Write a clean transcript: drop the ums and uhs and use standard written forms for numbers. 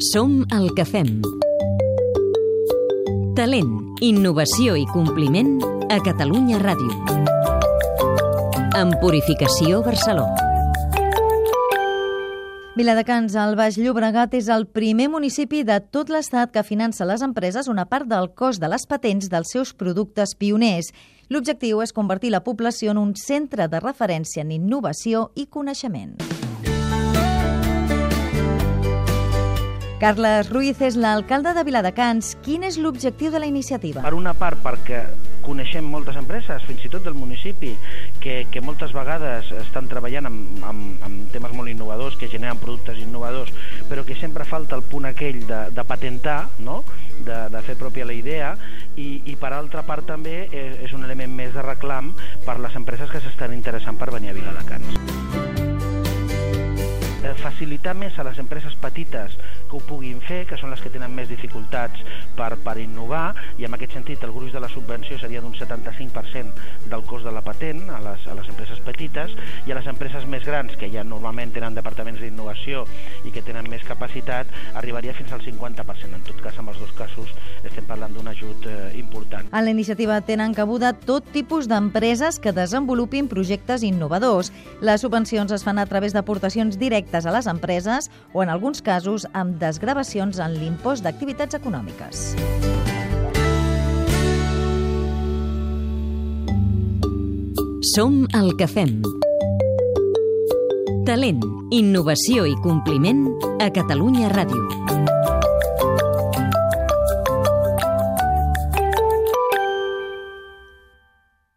Som el que fem. Talent, innovació i compliment a Catalunya Ràdio. Amb Purificació Barceló. Viladecans, al Baix Llobregat, és el primer municipi de tot l'Estat que finança a les empreses una part del cost de les patents dels seus productes pioners. L'objectiu és convertir la població en un centre de referència en innovació i coneixement. Carles Ruiz és l'alcalde de Viladecans. Quin és l'objectiu de la iniciativa? Per una part, perquè coneixem moltes empreses, fins i tot del municipi, que moltes vegades estan treballant amb temes molt innovadors, que generen productes innovadors, però que sempre falta el punt aquell de patentar, no? de fer pròpia la idea, i per altra part també és un element més de reclam per les empreses que s'estan interessant per venir a Viladecans. Facilitar més a les empreses petites que ho puguin fer, que són les que tenen més dificultats per innovar, i en aquest sentit el gruix de la subvenció seria d'un 75% del cost de la patent a les empreses petites, i a les empreses més grans, que ja normalment tenen departaments d'innovació i que tenen més capacitat, arribaria fins al 50%. En tot cas, en els dos casos estem parlant d'un ajut important. En la iniciativa tenen cabuda tot tipus d'empreses que desenvolupin projectes innovadors. Les subvencions es fan a través d'aportacions directes a les empreses o, en alguns casos, amb desgravacions en l'impost d'activitats econòmiques. Som el que fem. Talent, innovació i compliment a Catalunya Ràdio.